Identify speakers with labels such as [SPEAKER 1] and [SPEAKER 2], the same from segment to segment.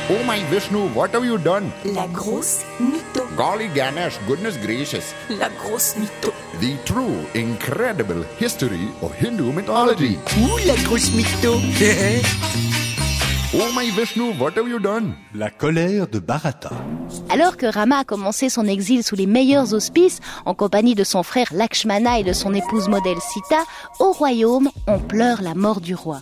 [SPEAKER 1] Oh my Vishnu, what have you done?
[SPEAKER 2] La grosse mytho.
[SPEAKER 1] Golly Ganesh, goodness gracious.
[SPEAKER 2] La grosse mytho.
[SPEAKER 1] The true, incredible history of Hindu mythology.
[SPEAKER 2] Ouh, la grosse mytho.
[SPEAKER 1] Oh my Vishnu, what have you done?
[SPEAKER 3] La colère de Bharata.
[SPEAKER 4] Alors que Rama a commencé son exil sous les meilleurs auspices, en compagnie de son frère Lakshmana et de son épouse modèle Sita, au royaume, on pleure la mort du roi.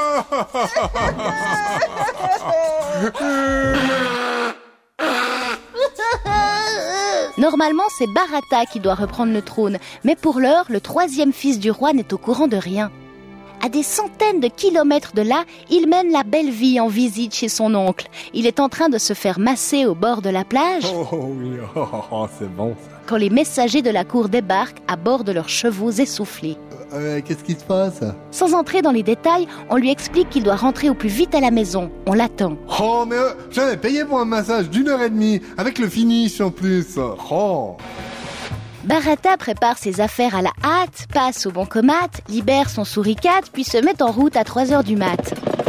[SPEAKER 4] Normalement, c'est Bharata qui doit reprendre le trône, mais pour l'heure, le troisième fils du roi n'est au courant de rien. À des centaines de kilomètres de là, il mène la belle vie en visite chez son oncle. Il est en train de se faire masser au bord de la plage
[SPEAKER 3] Oh oui, c'est bon ça.
[SPEAKER 4] quand les messagers de la cour débarquent à bord de leurs chevaux essoufflés.
[SPEAKER 3] Qu'est-ce qui se passe?
[SPEAKER 4] Sans entrer dans les détails, on lui explique qu'il doit rentrer au plus vite à la maison. On l'attend.
[SPEAKER 3] Oh mais j'avais payé pour un massage d'1h30, avec le finish en plus. Oh.
[SPEAKER 4] Bharata prépare ses affaires à la hâte, passe au bancomat, libère son souricate, puis se met en route à 3h du mat'.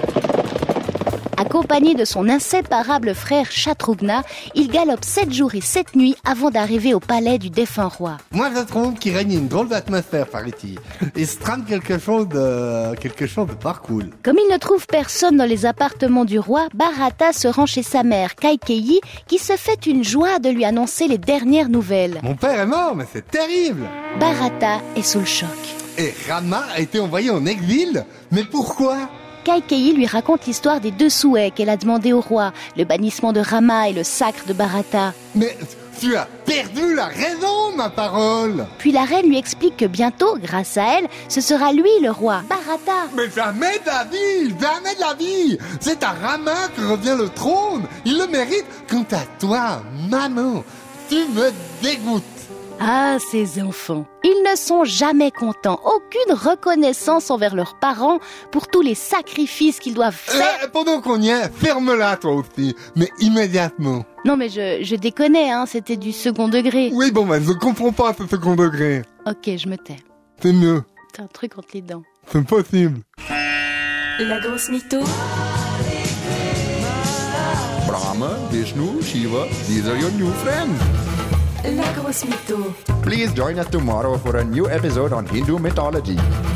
[SPEAKER 4] Accompagné de son inséparable frère Shatrugna, il galope 7 jours et 7 nuits avant d'arriver au palais du défunt roi.
[SPEAKER 3] Moi je trouve qu'il règne une drôle d'atmosphère par ici. Il se trame quelque chose de pas cool.
[SPEAKER 4] Comme il ne trouve personne dans les appartements du roi, Bharata se rend chez sa mère, Kaikeyi, qui se fait une joie de lui annoncer les dernières nouvelles.
[SPEAKER 3] Mon père est mort, mais c'est terrible.
[SPEAKER 4] Bharata est sous le choc.
[SPEAKER 3] Et Rama a été envoyé en exil? Mais pourquoi?
[SPEAKER 4] Kaikeyi lui raconte l'histoire des 2 souhaits qu'elle a demandé au roi, le bannissement de Rama et le sacre de Bharata.
[SPEAKER 3] Mais tu as perdu la raison, ma parole.
[SPEAKER 4] Puis la reine lui explique que bientôt, grâce à elle, ce sera lui le roi, Bharata.
[SPEAKER 3] Mais jamais de la vie, jamais de la vie. C'est à Rama que revient le trône. Il le mérite. Quant à toi, maman, tu me dégoûtes.
[SPEAKER 4] Ah, ces enfants, ils ne sont jamais contents, aucune reconnaissance envers leurs parents pour tous les sacrifices qu'ils doivent faire.
[SPEAKER 3] Pendant qu'on y est, ferme-la toi aussi, mais immédiatement.
[SPEAKER 4] Non mais je déconnais, c'était du second degré.
[SPEAKER 3] Oui, bon, je comprends pas ce second degré.
[SPEAKER 4] Ok, je me tais.
[SPEAKER 3] C'est mieux.
[SPEAKER 4] T'as un truc entre les dents.
[SPEAKER 3] C'est possible.
[SPEAKER 2] La grosse mytho.
[SPEAKER 1] Brahma, Vishnu, Shiva, these are your new friends.
[SPEAKER 2] La grosse mytho.
[SPEAKER 1] Please join us tomorrow for a new episode on Hindu mythology.